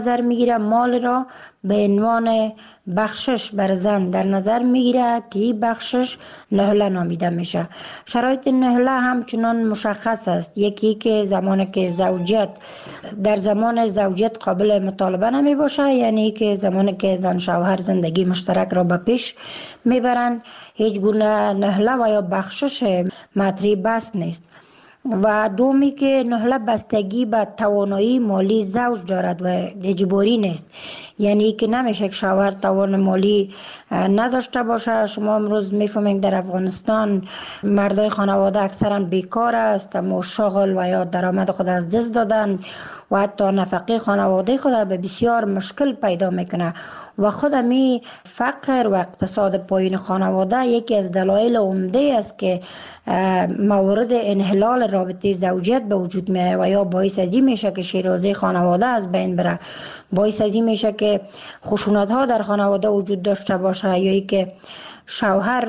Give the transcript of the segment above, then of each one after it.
نظر میگیره، مال را به عنوان بخشش بر زن در نظر میگیره که این بخشش نهله نامیده میشه. شرایط نهله همچنان مشخص است. یکی که زمانی که زوجیت در زمان زوجیت قابل مطالبه نمی باشه، یعنی که زمانی که زن شوهر زندگی مشترک را به پیش میبرند هیچ گونه نهله و یا بخشش مطرح بس نیست. و دومی که نهله بستگی به توانایی مالی زوج دارد و اجباری نیست، یعنی که نمیشه که شوهر توان مالی نداشته باشه. شما امروز میفهمید در افغانستان مردای خانواده اکثرا بیکار است، اما شغل و یا درآمد خود از دست دادن و حتی نفقه خانواده خود به بسیار مشکل پیدا میکنه و خود می فقر و اقتصاد پایین خانواده یکی از دلایل عمده است که موارد انحلال رابطه زوجیت به وجود میاد و یا باعث ازی میشه که شیرازه خانواده از بین بره، باعث ازی میشه که خشونت ها در خانواده وجود داشته باشه، یا ای که شوهر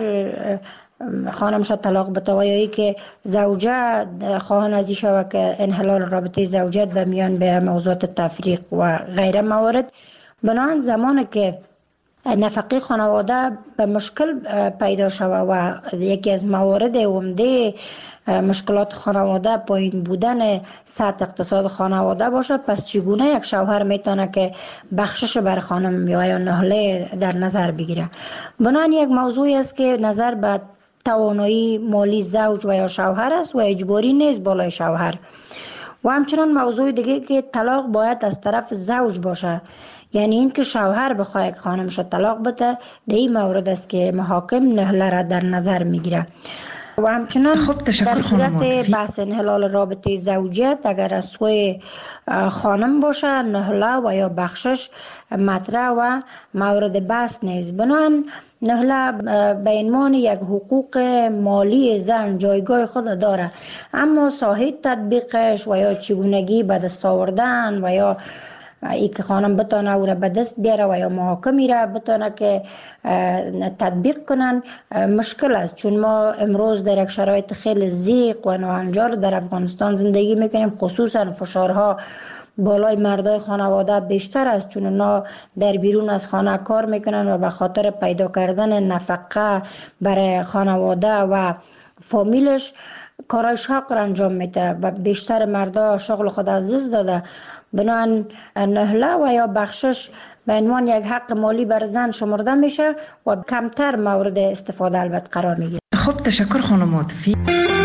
خانمش طلاق بده و یا ای که زوجه خواهان ازی شود که انحلال رابطه زوجیت به میان به موضوعات تفریق و غیره موارد. بنابراین زمانی که نفقه خانواده به مشکل پیدا شود و یکی از موارد عمده مشکلات خانواده پایین بودن سطح اقتصاد خانواده باشه، پس چگونه یک شوهر میتونه که بخشش بر خانم یا نهله در نظر بگیره؟ بنابراین یک موضوعی است که نظر به توانایی مالی زوج و یا شوهر است و اجباری نیست بالای شوهر. و همچنان موضوع دیگه که طلاق باید از طرف زوج باشه، یعنی این که شوهر بخواه یک خانمش طلاق بده، در این مورد است که محاکم نهله را در نظر میگیره. و همچنان در صورت بحث انحلال رابطه زوجیت اگر از سوی خانم باشه نهله و یا بخشش مطرح و مورد بحث نیست. بنابراین نهله به عنوان یک حقوق مالی زن جایگاه خود داره، اما ساحه تطبیقش و یا چگونگی به دست آوردن و یا ای که خانم بتانه او را به دست بیاره و یا محاکمی را بتانه که تطبیق کنن مشکل است، چون ما امروز در یک شرایط خیلی ضیق و ناهنجار در افغانستان زندگی میکنیم. خصوصا فشارها بالای مردای خانواده بیشتر است، چون اونا در بیرون از خانه کار میکنن و به خاطر پیدا کردن نفقه برای خانواده و فامیلش کارای شاق را انجام میده و بیشتر مردا شغل خود از دست داده. بنابراین نهله و یا بخشش به عنوان یک حق مالی بر زن شمرده میشه و کمتر مورد استفاده البته قرار میگیره. خب تشکر خانم عاطفی.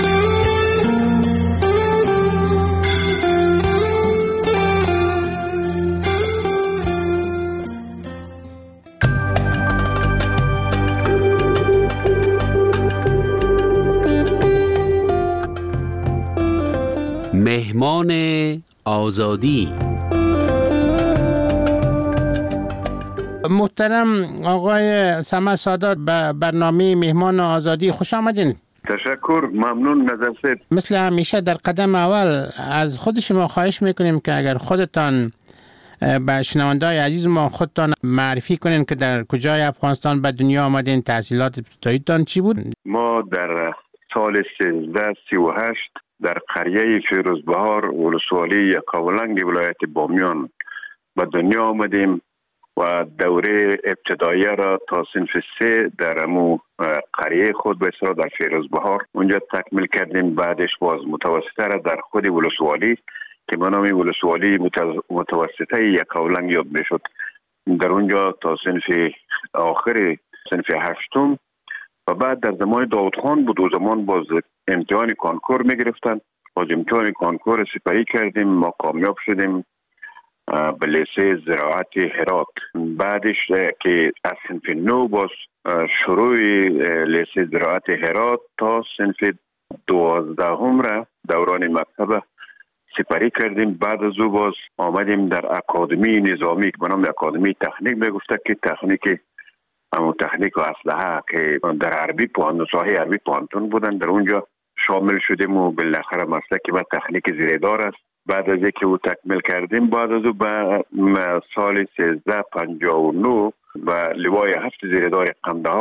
مهمان آزادی. محترم آقای سمر سادات به برنامه مهمان آزادی خوش آمدین. تشکر، ممنون نظرت. مثل همیشه در قدم اول از خود شما خواهش میکنیم که اگر خودتان به شنونده‌های عزیز ما خودتان معرفی کنین که در کجای افغانستان به دنیا آمدین، تحصیلات ابتداییتان چی بود؟ ما در سال 1338 در قریه فیروزبهار ولسوالی یکاولنگ ولایت بامیان به دنیا آمدیم و دوره ابتداییه را تا صنف 3 در امو قریه خود به اصطلاح در فیروزبهار اونجا تکمیل کردیم. بعدش باز متوسطه را در خود ولسوالی که به نام ولسوالی متوسطه یکاولنگ یاد میشد، در اونجا تا صنف آخر صنف 8 و بعد در زمان داود خان بود و زمان باز امتحان کانکور میگرفتن. باز امتحان کانکور سپری کردیم، ما کامیاب شدیم به لیسه زراعت هرات. بعدش که از صنف 9 باز شروع لیسه زراعت هرات تا صنف 12 را دوران مکتب سپری کردیم. بعد از او باز آمدیم در اکادمی نظامی که به نام اکادمی تکنیک میگفته که تکنیک و اسلحه که در عربی ساحه عربی پوهنتون بودن، در اونجا شامل شدیم و بالاخره مسلک و تکنیک زیردار است. بعد از اینکه او تکمیل کردیم بعد از او به سال 1359 و لوای 7 زیردار قندهار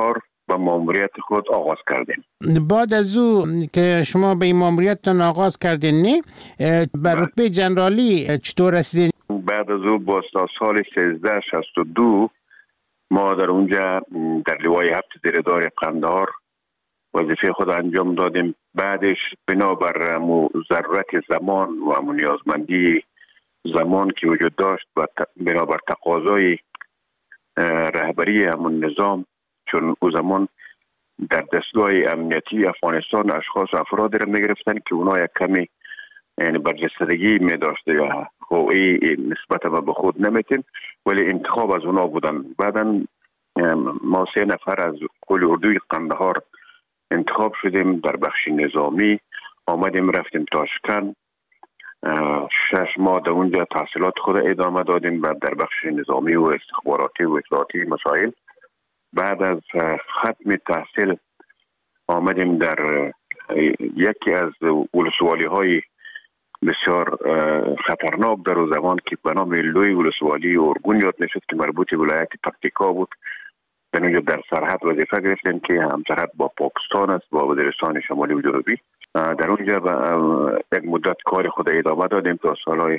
به ماموریت خود آغاز کردیم. بعد از او که شما به این ماموریتتان آغاز کردین نه به رتبه جنرالی چطور رسیدین؟ بعد از او با سال 1362 ما در اونجا در لوای 7 زیردار قندهار وظیفه خود انجام دادیم. بعدش بنابر ضرورت زمان و نیازمندی زمان که وجود داشت و بنابر تقاضای رهبری همون نظام، چون او زمان در دستگاه امنیتی افغانستان اشخاص و افراد را میگرفتن که اونا یک کمی یعنی برجستگی می داشته یا هویی نسبت به خود نمیتین، ولی انتخاب از اونا بودن. بعدا ما 3 نفر از قول اردوی قندهار انتخاب شدیم در بخش نظامی، آمدیم رفتیم تاشکند 6 ماه در اونجا تحصیلات خود ادامه دادیم و در بخش نظامی و استخباراتی و اطلاعاتی مسائل. بعد از ختم تحصیل آمدیم در یکی از ولسوالی های بسیار خطرناک در اون زمان که به نام لوی ولسوالی ارگون یاد میشد که مربوط به ولایت پکتیکا بود. در اونجا در سرحد وظیفه گرفتیم که هم سرحد با پاکستان است، با وزیرستان شمالی و جنوبی. در اونجا یک مدت کار خود ادامه دادیم تا سالهای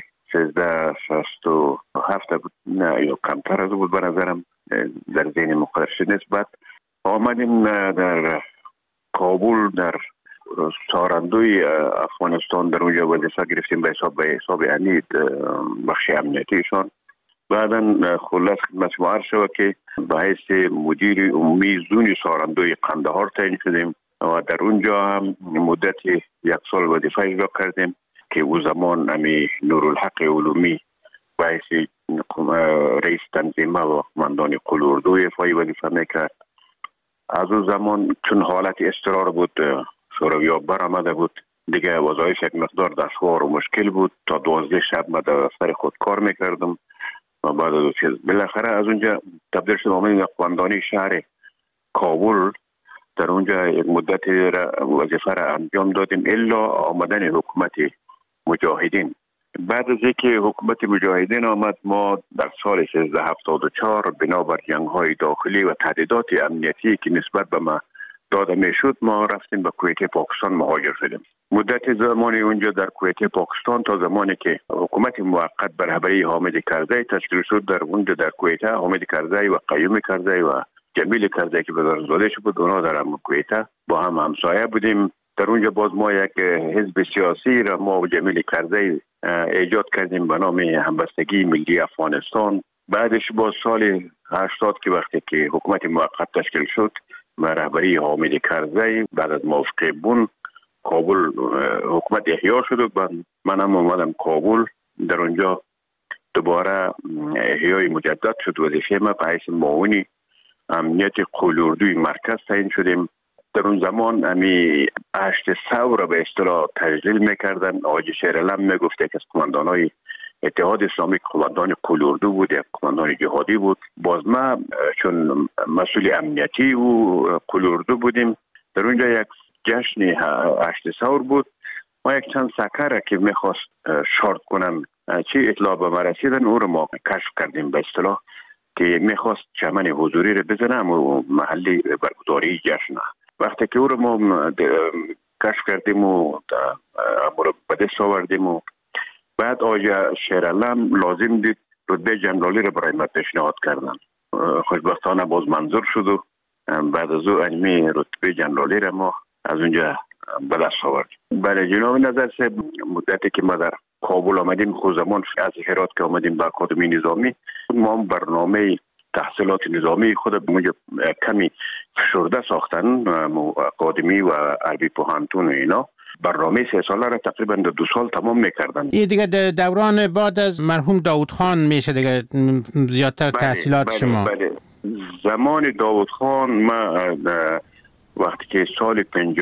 1367 بود، نه یا کمتر از بود به نظرم در ذهن مقرر شد نیست. بعد آمدیم در کابل در سارندوی افغانستان در اونجا وظیفه گرفتیم به حساب امنیت بخش امنیتیشان. بعدا خلاص خدمت شما عرض شود که به حیث مدیر عمومی زون سارندوی قندهار تعیین شدیم و در اونجا هم مدت 1 سال وظیفه اجرا کردیم که او زمان امی نورالحق علومی به حیث رئیس تنظیمه و قماندان قول اردوی افغانی وظیفه میکرد. از اون زمان چون حالت اضطرار بود، شوروی‌ها برآمده بود، دیگه وظایف یک مقدار دشوار و مشکل بود. تا 12 شب من در دفتر خود کار میکردم و بعد از چیز بالاخره از اونجا تبدیل شدم آمدیم قماندانی شهر کابل. در اونجا یک مدت وظیفه را انجام دادیم الا آمدن حکومت مجاهدین. بعد از اینکه حکومت مجاهدین آمد، ما در سال 1374 بنابر جنگ‌های داخلی و تهدیدات امنیتی که نسبت به ما داده میشد، ما رفتیم به کویت پاکستان مهاجر شدیم. مدت زمانی اونجا در کویت پاکستان تا زمانی که حکومت موقت به رهبری حامد کرزی تشکیل شد، در اونجا در کویت حامد کرزی و قیوم کرزی و جمیل کرزی که بزرگزاده شد بود، اونا در کویت با هم همسایه بودیم. در اونجا باز ما یک حزب سیاسی را ما و جمیل کرزی ایجاد کردیم به نام همبستگی ملی افغانستان. بعدش با سال 80 که وقتی که حکومت موقت تشکیل شد و رهبری حامد کرزی، بعد از موافقه بون کابل حکومت احیا شد و من هم اومدم کابل. در اونجا دوباره احیای مجدد شد. وظیفه ما به حیث معاون امنیت قول اردوی مرکز تعیین شدیم. در اون زمان امی 8 ثور به اصطلاح تجلیل میکردن. آقای شیرعلم میگفت که از قماندانای اتحاد اسلامی قماندان قول اردو بود، یک قماندان جهادی بود. باز ما چون مسئول امنیتی و قول اردو بودیم، در اونجا یک جشن 8 ثور بود. ما یک چند سکر که میخواست شارت کنن چی اطلاع به ما رسیدن، او رو ما کشف کردیم به اصطلاح که میخواست چمن حضوری رو بزنم و محلی برگزاری جشن. وقتی که او رو ما کشف کردیم و به دست آوردیم و بعد آقای شیرعلم لازم دید رتبه جنرالی رو برای ما پیشنهاد کردن. خوشبختانه باز منظور شد و بعد از او علمی رتبه جنرالی رو ما از اونجا به دست آوردیم. بله جناب نظر صاحب، مدتی که ما در کابل آمدیم، خود زمان از هرات که آمدیم به اکادمی نظامی، ما برنامه تحصیلات نظامی خود به کمی فشرده ساختن، اکادمی و عربی پوهنتون و اینا. برنامه 3 ساله را تقریبا 2 سال تمام میکردن. این دیگه دوران بعد از مرحوم داود خان میشه دیگه زیادتر تحصیلات شما. بله. زمان داود خان ما وقتی که سال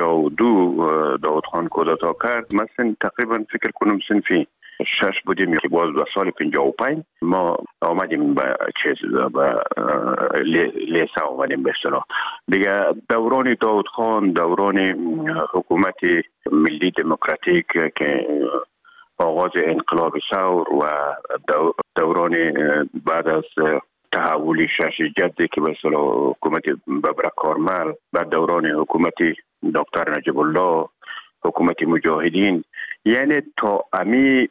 52 داود خان کودتا کرد، مثلا تقریبا فکر کنم صنفی 6 بودیم که باز به سال 55 ما آمدیم به لیسه آمدیم به اصطلاح. دیگه دوران داود خان دوران حکومت ملی دموکراتیک که آغاز انقلاب ثور و دوران بعد از تحول شش جدی که به اصطلاح حکومت ببرک کارمل بعد دوران حکومت دکتر نجیب الله، حکومت مجاهدین، یعنی تا امی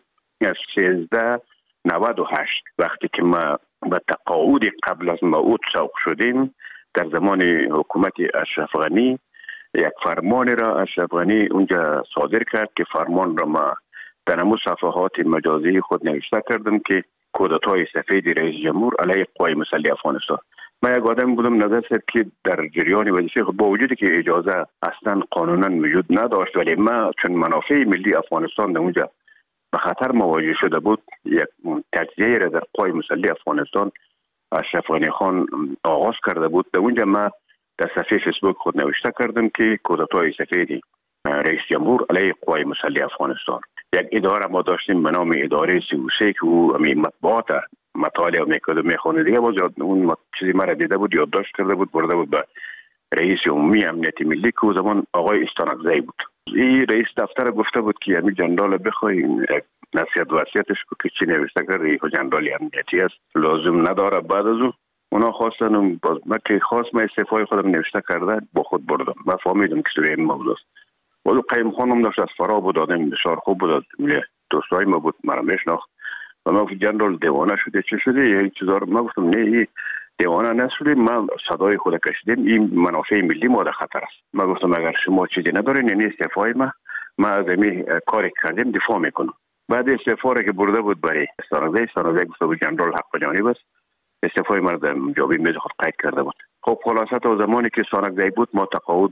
1398 وقتی که ما به تقاعد قبل از موعود سوق شدیم، در زمان حکومت اشرف غنی یک فرمان را اشرف غنی اونجا صادر کرد که فرمان را ما در همون صفحات مجازی خود نوشته کردم که کودتای سفید رئیس جمهور علیه قوای مسلح افغانستان. من یک آدم بودم نظر شد که در جریان وظیفه با وجودی که اجازه اصلا قانونا وجود نداشت، ولی ما چون منافع ملی افغانستان در اونجا به خطر مواجه شده بود، یک تجزیه را در قوای مسلح افغانستان اشرف غنی خان آغاز کرده بود. در اونجا ما در صفحه فیسبوک خود نوشته کردم که کودتای سفید رئیس جمهور علیه قوای مسلح افغانستان. یک اداره ما داشتیم به نام اداره 33 که او مطبوعات مطالعه میخونه دیگه، باز اون چیزی مرا دیده بود، یادداشت کرده بود، برده بود به رئیس عمومی امنیت ملی که او زمان آقای استانکزی بود. این رئیس دفتر گفته بود که همین جنرال بخوای نصیحت وصیتش که چی نوشته کرده، این جنرال امنیتی است، لازم نداره. بعد از اونا خواستن، باز من که خواست، من استعفای خودم نوشته کرده با خود بردم. من فهمیدم که سوی این موضوع است. ولی قیم خانم داشت از فرا بود، آدم بسیار خوب بود، دوستای ما بود، مرا میشناخت و ما گفت جنرال دیوانه شده، چه شده؟ یه چیزا رو من گفتم نه، این دیوانه نشده، ما صدای خود کشیدیم، این منافع ملی ما در خطر است. من گفتم اگر شما چیزی ندارین یعنی استعفای ما از این کاری کردیم دفاع میکنم. بعد استعفا را که برده بود برای استانکزی گفته بود جنرال حق جانب است، استعفای ما در جوابی میز خود قید کرده بود. خب خلاصه تا زمانی که استانکزی بود ما تقاعد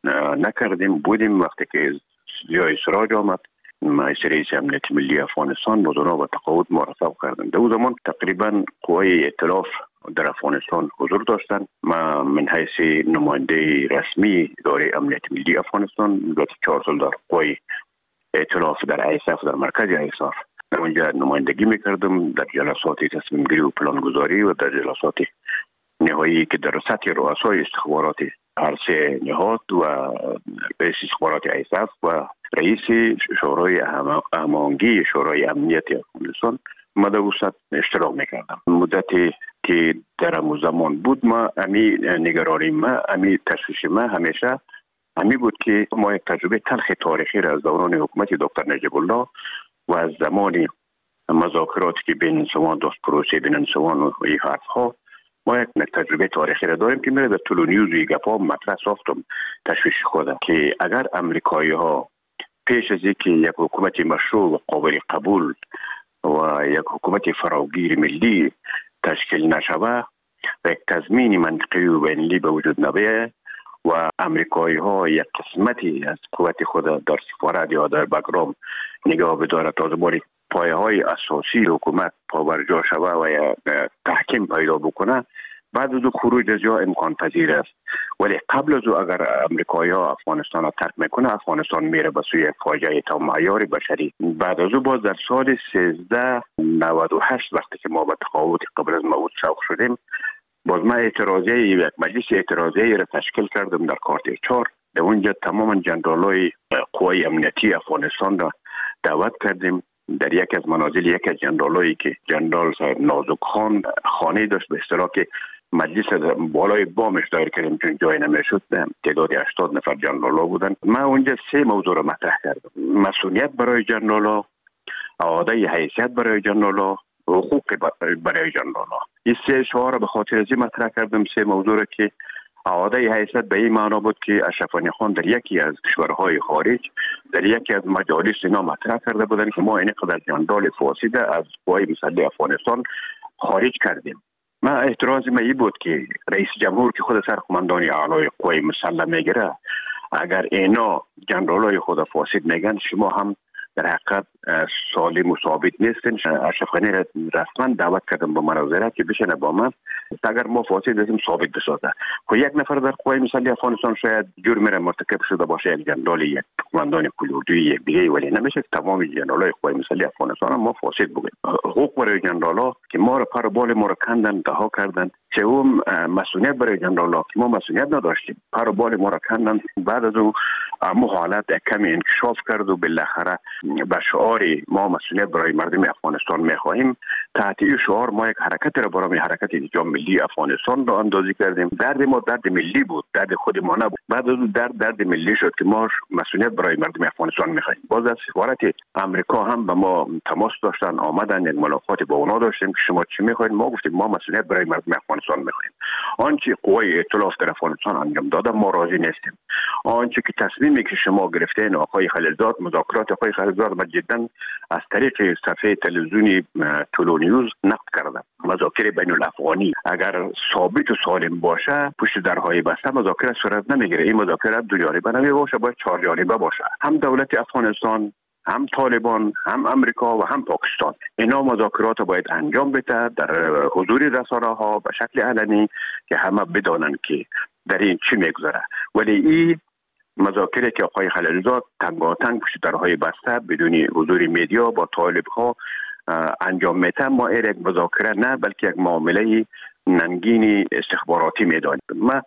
نکردیم، بودیم. وقتی که جای سراج آمد رئیس امنیت ملی افغانستان بود، اونا با تقاعد مرتب کردن. در اون زمان تقریبا قوای ائتلاف در افغانستان حضور داشتن. ما من حیث نماینده رسمی اداره امنیت ملی افغانستان مدت 4 سال در قوای ائتلاف در ایساف، در مرکز ایساف در اونجا نمایندگی میکردم، در جلسات تصمیم گیری و پلانگذاری و در جلسات نهایی که در سطح رؤسای استخبارات هر سه نهاد و رئیس استخبارات ایساف و رئیس شورای هماهنگی شورای امنیت افغانستان ما در وسط اشتراک میکردم. مدتی که در همون زمان بود، ما امی نگرانی ما، امی تشویش ما همیشه امی بود که ما یک تجربه تلخ تاریخی را از دوران حکومت دکتر نجیب الله و از زمان مذاکراتی که بین انسوان داشت، پروسه بین انسوان و این حرف ها، ما یک تجربه تاریخی را داریم که میره در طول نیوز و گپا مطرح ساختم تشویش خودم که اگر امریکایی ها پیش از اینکه یک حکومت مشروع و قابل قبول و یک حکومت فراگیر ملی تشکیل نشوه و یک تضمین منطقی و بین‌المللی به وجود نبیه و امریکایی ها یک قسمتی از قوت خود در سفارت یا در بگرام نگاه بداره تا زمانی پایه های اساسی حکومت پابرجا شوه و یا تحکیم پیدا بکنه، بعد از خروج از جا امکان پذیر است. ولی قبل از اگر امریکایی ها افغانستان را ترک میکنه، افغانستان میره به سوی فاجعه تا معیار بشری. بعد از باز در سال 1398 وقتی که ما به تقاعد قبل از موعود سوق شدیم، باز ما یک مجلس اعتراضی را تشکیل کردم در کارت 4. در اونجا تمام جنرالای قوای امنیتی افغانستان را دعوت کردیم. در یک از منازل یک از جنرالایی که جنرال صاحب نازک خان خانه داشت، به اصطلاح که مجلس بالای بامش دایر کردیم چون جای نمیشد، تعداد 80 نفر جنرالا بودن. من اونجا 3 موضوع را مطرح کردم: مسئولیت برای جنرالا، اعاده حیثیت برای جنرالا، حقوق برای جنرالا. این 3 شعار را به خاطر از مطرح کردم. 3 موضوع را که اعاده حیثیت به این معنا بود که اشرف غنی خان در یکی از کشورهای خارج در یکی از مجالس اینا مطرح کرده بودن که ما این قدر جنرال فاسد از قوای مسلح افغانستان خارج کردیم. ما اعتراض من این بود که رئیس جمهور که خود سرقماندان اعلای قوای مسلح میگیره، اگر اینا جنرالای خود فاسد میگن، شما هم در حقیقت سالم و ثابت نیستن. اشرف غنی را رسما دعوت کردم به مناظره که بشینه با من، اگر ما فاسد هستیم ثابت بسازه. خب یک نفر در قوای مسلح افغانستان شاید جرم را مرتکب شده باشه، یک جنرال، یک قماندان کلوردوی، یک دیگه، ولی نمیشه که تمام جنرالای قوای مسلح افغانستان ما فاسد بگیم. حقوق برای جنرالا که ما را پر بال ما را کندن، رها کردن، سوم مسئولیت برای جنرال لاکی ما مسئولیت نداشتیم. پر و بال ما را کندن. بعد از او حالت کمی انکشاف کرد و بالاخره به شعار ما مسئولیت برای مردم افغانستان میخواهیم، تحت این شعار ما یک حرکت را برای حرکت انجام ملی افغانستان را اندازی کردیم. درد ما درد ملی بود، درد خود ما نبود. بعد از اون درد ملی شد که ما مسئولیت برای مردم افغانستان میخواهیم. باز از سفارت امریکا هم به ما تماس داشتن، آمدن، یک ملاقات با اونا داشتیم که شما چی میخواید؟ ما گفتیم ما مسئولیت برای مردم افغانستان میخواهیم. آنچه قوای ائتلاف در افغانستان انجام داده ما راضی نیستیم. آنچه که تصمیمی که شما گرفتین آقای خلیلزاد، مذاکرات آقای خلیلزاد ما جدا از طریق صفحه تلویزیونی طلو نیوز نقد کردم. مذاکره بین الافغانی اگر ثابت و سالم باشه پشت درهای بسته مذاکره صورت نمیگیره. این مذاکره دو جانبه نمیباشه، باید چهار جانبه باشه. هم دولت افغانستان، هم طالبان، هم امریکا و هم پاکستان اینا مذاکرات باید انجام بده در حضور رسانه‌ها به شکل علنی که همه بدانن که در این چی میگذره. ولی این مذاکره که آقای خلیلزاد تنگاتنگ پشت درهای بسته بدون حضور میدیا با طالب‌ها انجام میده، ما یک مذاکره نه بلکه یک معامله ننگین استخباراتی میدانیم. ما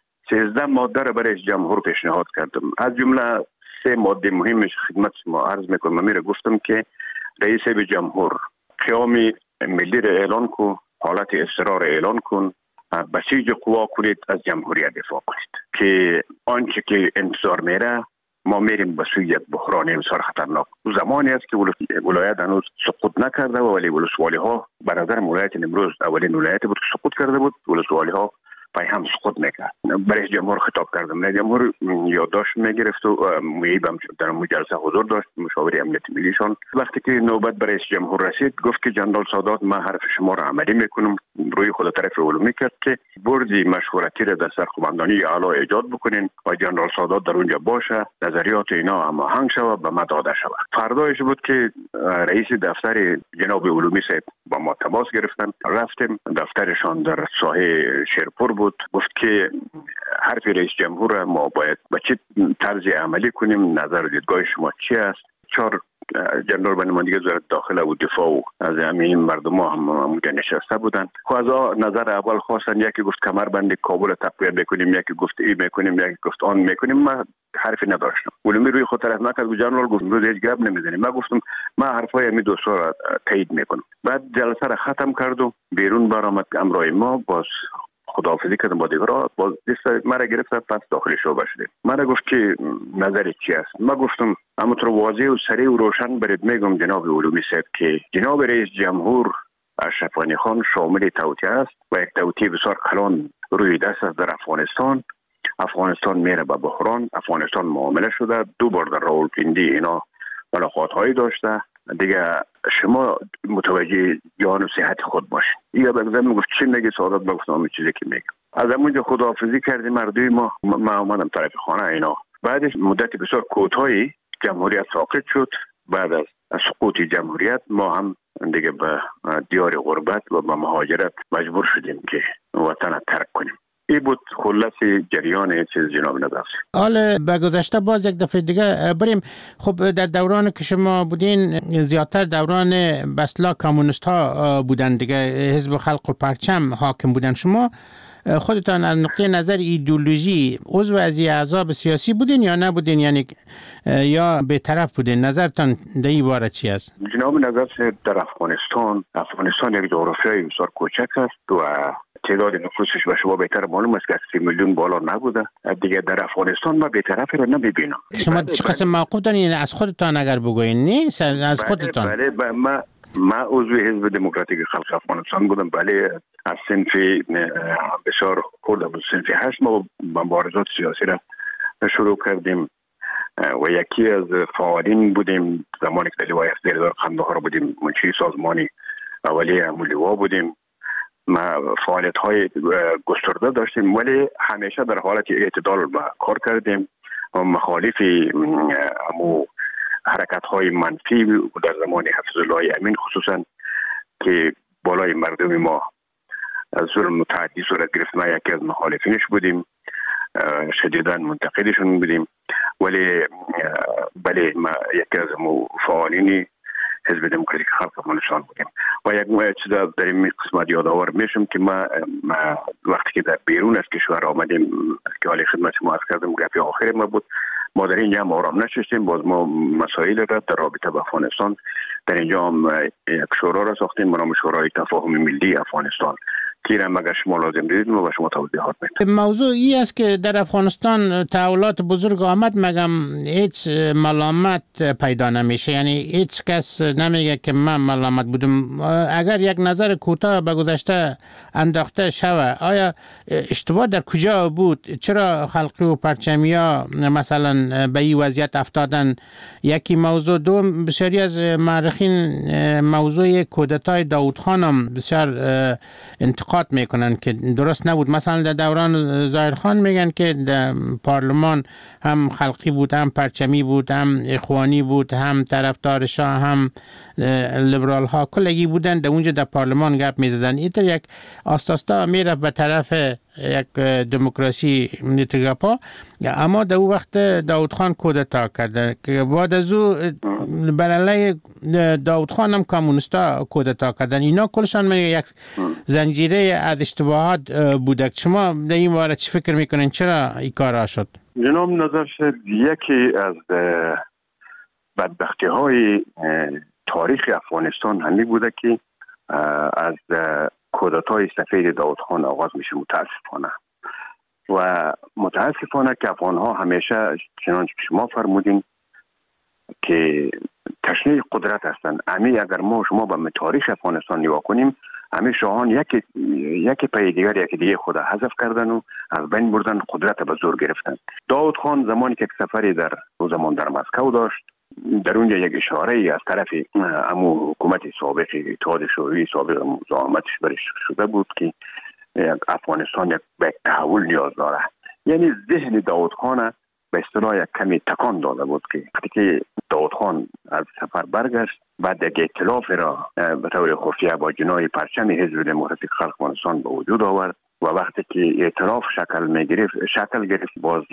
13 ماده را برای جمهور پیشنهاد کردم. از جمله 3 ماده مهمش خدمت ما عرض میکنم. من گفتم که رئیس جمهور قیام ملی را اعلان کن، حالت اضطرار اعلان کن، بسیج قوا کنید، از جمهوریت دفاع کنید که آنچه که انتظار میره ما میریم به سوی یک بحران بسیار خطرناک. زمانی است که ولایت هنوز سقوط نکرده و ولی ولسوالی ها به نظر ولایت امروز اولین ولایتی بود که سقوط کرده بود. ولسوالی ها پای هم سقوط میکرد. برای جمهور خطاب کردم. نه جمهور یادداشت میگرفت و میبم در جلسه حضور داشت مشاور امنیت ملیشان. وقتی که نوبت برای جمهور رسید گفت که جنرال سادات من حرف شما را عملی میکنم. روی خود طرف علومی کرد که بردی مشورتی را در سرقماندانی اعلی ایجاد بکنین و جنرال سادات در اونجا باشه، نظریات اینا هماهنگ شود به ما داده شود. فردایش بود که رئیس دفتر جناب علومی صاحب با ما تماس گرفتن. رفتیم دفترشان در ساحه شیرپور بود. گفت که حرف رئیس جمهور ما باید به چه طرز عملی کنیم، نظر و دیدگاه شما چی است؟ 4 جنرال به نمایندگی وزارت داخله و دفاع و از همین مردم هم اونجا نشسته بودن. خواهد نظر اول خواستن، یکی گفت کمربند کابل تقویت بکنیم، یکی گفت ای میکنیم، یکی گفت آن میکنیم. من حرفی نداشتم. علومی روی خود طرف نکرد و جنرال گفت روز هیچ گپ نمیزنیم. من گفتم من حرفای همین دوستا را تایید میکنم. بعد جلسه را ختم کرد و بیرون برآمد. امرای ما باز خداحافظی کردم با دیگران. باز دست مرا گرفت پس داخل شعبه شدیم. مرا گفت که نظرت چی است؟ من گفتم همونطور واضح و سریع و روشن برات میگم جناب علومی صاحب که جناب رئیس جمهور اشرف غنی خان شامل توطئه است و یک توطئه بسیار کلان روی دست است در افغانستان. افغانستان میره به بحران. افغانستان معامله شده. 2 بار در راولپیندی اینا ملاقات هایی داشته. دیگه شما متوجه جان و صحت خود باشید. یا بگذارم گفت چی میگی سعادت؟ بگفتم همین چیزی که میگم. از همونجا خداحافظی کردیم مردم ما. من اومدم طرف خانه اینا. بعدش مدت بسیار کوتاهی جمهوریت ساقط شد. بعد از سقوط جمهوریت ما هم دیگه به دیار غربت و به مهاجرت مجبور شدیم که وطن ترک کنیم. این بود خلاصه جریان چیز جناب نظر. حالا به گذشته باز یک دفعه دیگه بریم. خب در دوران که شما بودین زیادتر دوران بسلا کمونیست ها بودن دیگه، حزب خلق و پرچم حاکم بودن. شما خودتان از نقطه نظر ایدئولوژی عضو از احزاب سیاسی بودین یا نبودین، یعنی یا به طرف بودین؟ نظرتان در این باره چی است؟ جناب نظر در افغانستان یک جغرافیای بسیار کوچک است و تعداد نفوسش به شما بهتر معلوم است که 30 میلیون بالا نبوده. دیگه در افغانستان ما بی‌طرفی رو نمیبینم. شما چه قسم موقف دارین از خودتان اگر بگوین؟ نه از خودتان. بله ما عضو حزب دموکراتیک خلق افغانستان بودم. بله از صنف بسیار خرد بود، صنف 8 ما مبارزات سیاسی را شروع کردیم و یکی از فعالین بودیم. زمانی که در لوای افزیردار قندهار بودیم منشی سازمانی اولیه لوا بودیم. ما فعالیت های گسترده داشتیم ولی همیشه در حالت اعتدال کار کردیم و مخالف امو حرکت های منفی در زمان حفظ الله امین خصوصا که بالای مردم ما ظلم و تعدی صورت گرفت. ما یکی از مخالفینش بودیم، شدیداً منتقدشون بودیم. ولی بله ما یکی از فعالینی حزب دموکراتیک خلق افغانستان بودیم. و یک چیز در این قسمت یادآور میشم که ما وقتی که در بیرون از کشور آمدیم که حالی خدمت ما کردم گپی آخر ما بود، ما در اینجا هم آرام نشستیم، باز ما مسائل را در رابطه با افغانستان در اینجا هم یک شورا را ساختیم به نام شورای تفاهم ملی افغانستان که را مگر شما لازم دیدید ما به شما توضیحات میدیم. موضوع ای است که در افغانستان تحولات بزرگ آمد، مگم هیچ ملامت پیدا نمیشه، یعنی هیچ کس نمیگه که من ملامت بودم. اگر یک نظر کوتاه به گذشته انداخته شود، آیا اشتباه در کجا بود؟ چرا خلقی و پرچمیا مثلا به این وضعیت افتادن؟ یکی موضوع. دوم، بسیاری از مورخین موضوع کودتای داود خان هم بسیار انتقاد میکنن که درست نبود. مثلا در دوران ظاهرخان میگن که در پارلمان هم خلقی بود، هم پرچمی بود، هم اخوانی بود، هم طرفدار شاه، هم لیبرال ها کلگی بودن. در اونجا در پارلمان گپ میزدن. اینطور یک آستاستا میرفت به طرف یک دموکراسی نیتگاپا. اما در اون وقت داود خان کودتا کرده که بعد از او بر علیه داود خان هم کمونیستا کودتا کردن. اینا کلشان میگه یک زنجیره از اشتباهات بوده. شما در این باره چی فکر میکنین؟ چرا این کارا شد؟ جناب نظر شد یکی از بدبختی های تاریخ افغانستان همین بوده که از کودتای سفید داود خان آغاز میشه. متاسفانه که افغان ها همیشه چنانچه که شما فرمودین که تشنه قدرت هستند. اگر شما به تاریخ افغانستان نگاه کنیم، همه شاهان یکی پای دیگر یکی دیگه خود حذف کردن و از بین بردن، قدرت به زور گرفتن. داود خان زمانی که سفری در مسکو داشت، در اونجا یک اشاره ای از طرف حکومت سابق اتحاد شوروی سابق مزاحمتش برش شده بود که افغانستان یک تحول نیاز داره. یعنی ذهن داود خان به اصطلاح یک کمی تکان داده بود که وقتی که داود خان از سفر برگشت، بعد یک ائتلاف را به طور خفیه با جناح پرچم حزب دموکراتیک خلق افغانستان به وجود آورد و وقتی که ائتلاف شکل گرفت باز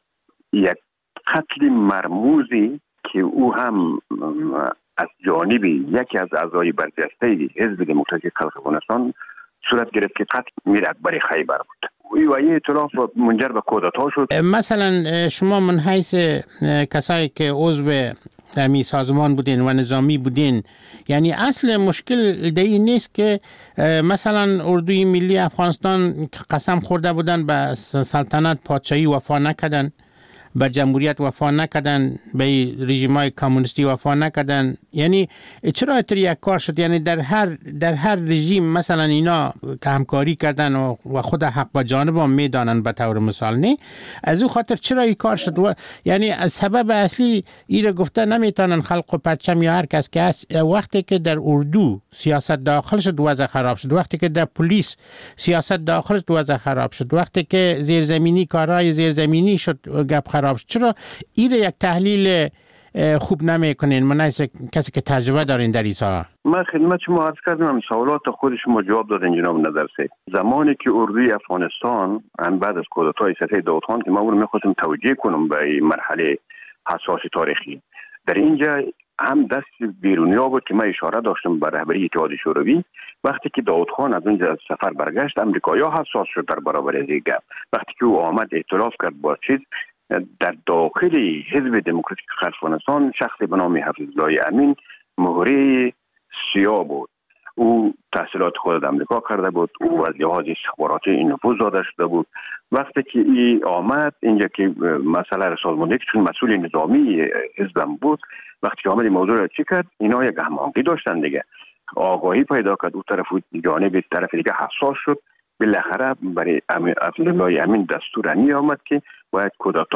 یک قتل مرموزی که او هم از جانب یکی از اعضای برجسته حزب دموکراتیک خلق افغانستان صورت گرفت که قتل میر اکبر خیبر بود. و این ائتلاف منجر به کودتا شد. مثلا شما من حیث کسایی که عضو همی سازمان بودین و نظامی بودین، یعنی اصل مشکل دی نیست که مثلا اردوی ملی افغانستان قسم خورده بودن به سلطنت پادشاهی وفا نکردن، به جمهوریت وفا نکردن، به رژیم‌های کمونیستی وفا نکردن؟ یعنی چرا اینطور یک کار شد؟ یعنی در هر رژیم مثلا اینا که همکاری کردن و خود حق با جانب هم میدانن به طور مثال، نه از او خاطر چرا این کار شد؟ یعنی از سبب اصلی ایره گفته نمیتونن خلق و پرچم یا هر کس که هست. وقتی که در اردو سیاست داخل شد وضع خراب شد، وقتی که در پلیس سیاست داخل شد وضع خراب شد، وقتی که زیرزمینی کارهای زیرزمینی شد گپ خراب شد. چرا این یک تحلیل خوب نمیکنین؟ من کسی که تجربه دارین در این ساحه. من خدمت شما عرض کردم، سوالات خود شما جواب دادین جناب نظر سید. زمانی که اردوی افغانستان هم بعد از کودتای سفید داود خان که ما اون میخواستم توجیه کنم به این مرحله حساس تاریخی، در اینجا هم دست بیرونیا بود که من اشاره داشتم به رهبری اتحاد شوروی. وقتی که داود خان از اونجا از سفر برگشت، امریکایی‌ها حساس شد در برابر از این گپ. وقتی که او آمد ائتلاف کرد با چیز در داخل حزب دموکراتیک خلق افغانستان، شخص به نام حفیظالله امین مهره سیاه بود. او تحصیلات خود در امریکا کرده بود، او از لحاظ استخباراتی این نفوذ داده شده بود. وقتی که ای آمد اینجا که مسئله را سازماندهی چون مسئول نظامی حزبم بود، وقتی که آمد این موضوع را چی کرد، اینا یک هماهنگی داشتن دیگه، آگاهی پیدا کرد، او طرف جانب طرف دیگه حساس شد. بالاخره برای حفیظالله امین دستور می آمد که باید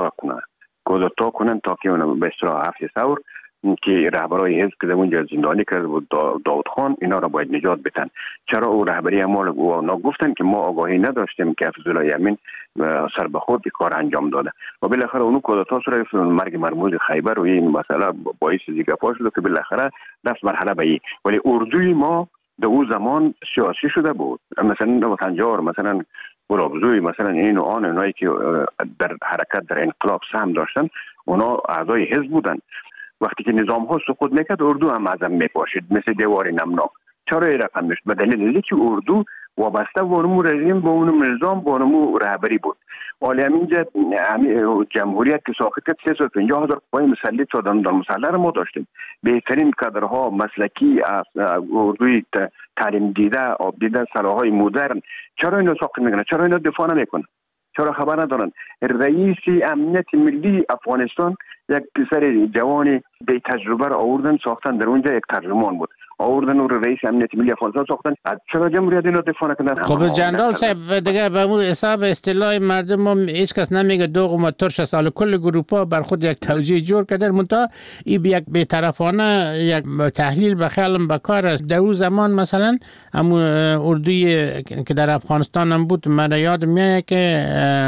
کودتا کنن تا که اون به اصطلاح هفت ثور که رهبرای حزب که در اونجا زندانی کرده بود داود خان، اینا را باید نجات بدن. چرا او رهبری اعمال او گفتن که ما آگاهی نداشتیم که حفیظالله امین سر به خود کار انجام داده و بالاخره اون کودتا صورت مرگ مرموز خیبر و این مسئله باعث دیگه پاش شد که بالاخره رفت مرحله به این. ولی اردوی ما در اون زمان سیاسی شده بود، مثلا وطنجار، مثلا گلابزوی، مثلا این و آن، اونایی که در حرکت در انقلاب سهم داشتن اونا اعضای حزب بودن. وقتی که نظام ها سقوط میکرد اردو هم ازم میپاشید مثل دیوار نمناک. چرا این رقم میشد؟ به دلیل که اردو وابسته به اونمو رژیم، به اونمو نظام، به اونمو رهبری بود. ولی همینجا جمهوریت که ساخت کرد 350,000 قوای مسلح شدن در مسلح رو ما داشتیم. بهترین کادرها مسلکی اردوی تعلیم دیده، آب دیده، سلاح‌های مدرن. چرا اینا ساخت میکنن؟ چرا اینا دفاع نمیکنن؟ چرا خبر ندارن؟ رئیس امنیت ملی افغانستان یک پسر جوان بی تجربه را آوردن ساختن، در اونجا یک ترجمان بود، آوردن اون رئیس امنیت ملی افغانستان ساختن. چرا جمهوریت اینو دفاع نکردن؟ خب جنرال صاحب دیگه به اون حساب اصطلاح مردم هم هیچ کس نمیگه دوغ و ترش سال کل گروپا بر خود یک توجیه جور کردن، منتها این یک بی‌طرفانه یک تحلیل به خیالم بکار است. در اون زمان مثلا همون اردوی که در افغانستان هم بود، من یاد میاد که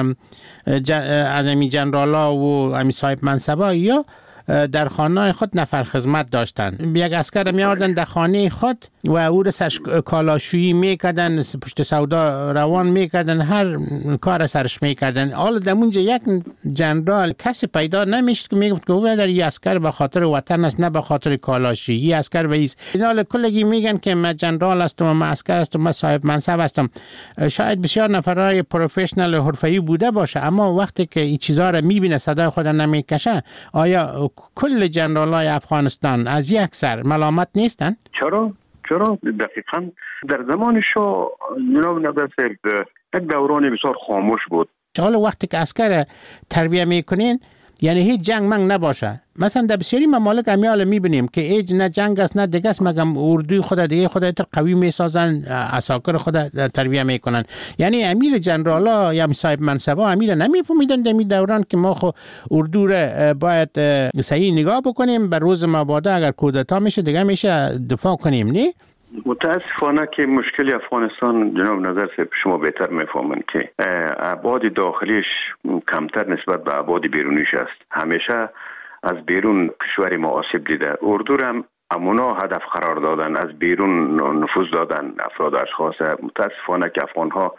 از امی جنرالا و امی صاحب منصبا یا در خانه خود نفر خدمت داشتن. یک اسکر میاردن در خانه خود و او را سرش کالاشویی میکردن، پشت سودا روان میکردن، هر کار سرش میکردن. حالا در اونجا یک جنرال کسی پیدا نمیشد که میگفت که او در این اسکر به خاطر وطن است، نه به خاطر کالاشویی. این اسکر و ایست حالا کلگی میگن که من جنرال هستم و من اسکر هستم و من صاحب منصب هستم. شاید بسیار نفرای پروفشنال حرفه‌ای بوده باشه، اما وقتی که این چیزا را میبینه صدای خود نمیکشه، آیا کل جنرالای افغانستان از یک سر ملامت نیستن؟ چرا دقیقاً در زمان شاه جناب نظر صاحب یک دوران بسیار خاموش بود. حالا وقتی که عسکر تربیه میکنین یعنی هیچ جنگ منگ نباشه. مثلا در بسیاری ممالک امیال میبینیم که هیچ نه جنگ است نه دیگه است، مگم اردوی خود دیگه خود تر قوی میسازن، عساکر خود تربیه میکنن. یعنی امیر جنرالا یا صاحب منصبا امیر نمیفهمیدن در دوران که ما خو اردو را باید صحیح نگاه بکنیم، بر روز مبادا اگر کودتا میشه دیگه میشه دفاع کنیم. نه متاسفانه که مشکل افغانستان جناب نظر صاحب شما بهتر میفهمن که ابعاد داخلیش کمتر نسبت به ابعاد بیرونیش است. همیشه از بیرون کشور ما آسیب دیده. اردو هم امونا هدف قرار دادن، از بیرون نفوذ دادن افراد اشخاص. متاسفانه که افغانها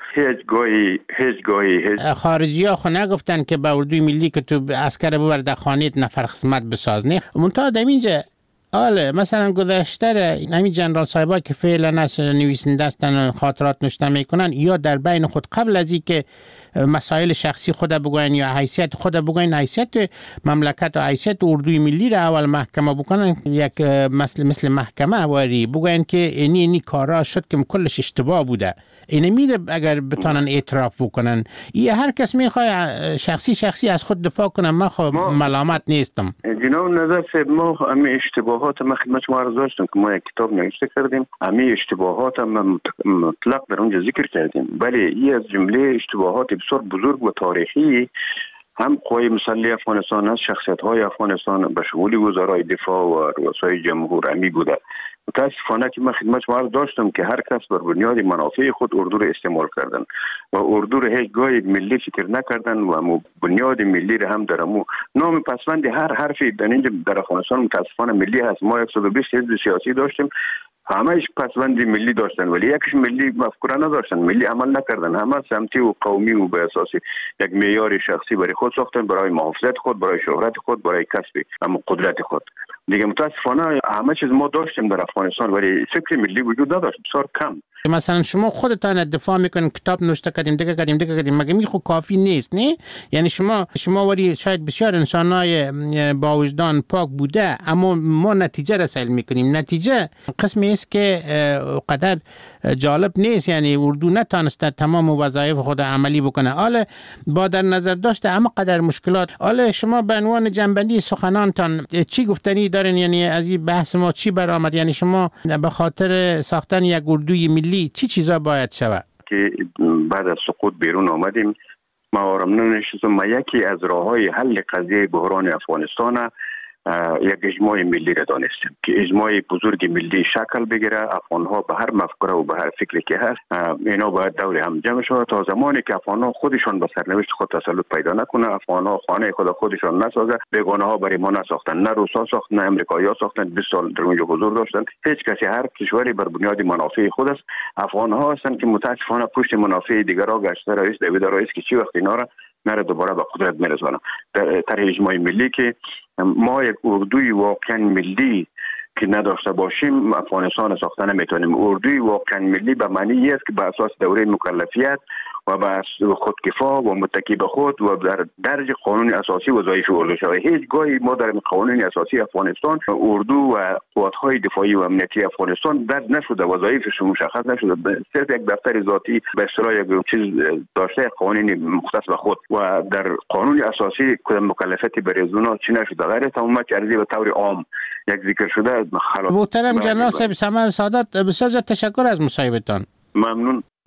هیچ گاهی خارجی ها خو نگفتن که به اردوی ملی که تو عسکر ببر در خانیت نفر خدمت بساز. نه منتها در اینجا آله مثلا گذشته همین جنرال صاحبا که فعلا از نویسنده هستن خاطرات نوشته میکنن، یا در بین خود قبل از اینکه مسائل شخصی خود بگوین یا حیثیت خود بگوین، حیثیت مملکت و حیثیت اردوی ملی را اول محکمه بکنن، یک مثل محکمه واری بگوین که اینی کارا شد که کلش اشتباه بوده. اینه میده اگر بتونن اعتراف بکنن. این هر کس میخواد شخصی از خود دفاع کنه. من خب ملامت نیستم. جناب نظر صاحب ما همه اشتباهات ما خدمت شما عرض داشتم که ما یک کتاب نوشته کردیم، همه اشتباهات ما مطلق در اونجا ذکر کردیم. ولی این از جمله اشتباهات بسیار بزرگ و تاریخی هم قوای مسلح افغانستان است، شخصیت‌های افغانستان به شمول وزرای دفاع و رؤسای جمهور امی بوده. متاسفانه که من خدمت شما داشتم که هر کس بر بنیاد منافع خود اردو رو استعمال کردن و اردو رو هیچ گاهی ملی فکر نکردن و بنیاد ملی رو هم درمو نام پسوند هر حرفی در افغانستان متاسفانه ملی هست. ما 120 حزب سیاسی داشتیم، همه‌اش پسوند ملی داشتن ولی یکیش ملی مفکوره نداشتن، ملی عمل نکردن. همه سمتی و قومی و به اساس یک معیار شخصی برای خود ساختن، برای محافظت خود، برای شهرت خود، برای کسب قدرت خود. دیگه متاسفانه همه چیز ما داشتیم در افغانستان ولی فکر ملی وجود نداشت، بسیار کم. مثلا شما خودتان دفاع میکنین، کتاب نوشته کردیم، دیگه کردیم، مگه می خو کافی نیست؟ نه یعنی شما ولی شاید بسیار انسانای با وجدان پاک بوده، اما ما نتیجه رسول میکنیم. نتیجه قسمی است که قدر جالب نیست. یعنی اردو نتونسته تمام وظایف خود عملی بکنه. حالا با در نظر داشته اما قدر مشکلات. حالا شما به عنوان جنبندی سخنانتان چی گفتنی دارین؟ یعنی از این بحث ما چی برآمد؟ یعنی شما به خاطر ساختن یک اردوی ملی چی چیزا باید شود؟ که بعد از سقوط بیرون آمدیم، ما آرام نشستم. یکی از راههای حل قضیه بحران افغانستان یک اجماع ملی را دانستیم که اجماع بزرگ ملی شکل بگیره. افغانها به هر مفکوره و به هر فکری که هست اینا باید دور هم جمع شود تا زمانی که افغانها خودشان به سرنوشت خود تسلط پیدا نکنه، افغانها خانه خودشان نسازه. بیگانه ها برای ما نساختن، نه روسا ساختن نه امریکایی‌ها ساختن، 20 سال در اونجا حضور داشتن. هیچ کسی، هر کشوری بر بنیاد منافع خود است. افغانها هستند که متاسفانه پشت منافع دیگرها گشته. رئیس دوید رئیس که چی وقت اینا را نره دوباره به قدرت میرسانه. طرح اجماعی ملی که ما یک اردوی واقعا ملی که نداشته باشیم افغانستان ساخته نمیتونیم. اردوی واقعا ملی به معنی است که به اساس دوره مکلفیت و به خودکفا و متکی به خود و در درج قانون اساسی وظایف اردو شود. هیچ گاهی ما در قانون اساسی افغانستان اردو و قوات‌های دفاعی و امنیتی افغانستان درج نشده، وظایفش مشخص نشده، صرف یک دفتر ذاتی به اصطلاح یک چیز داشته، قوانین مختص به خود و در قانون اساسی کدام مکلفیتی برای اونا چی نشده غیر تمام ارزی به طور عام یک ذکر شده. محترم جنرال صاحب سمر سعادت، بسیار تشکر از مصاحبتان. ممنون.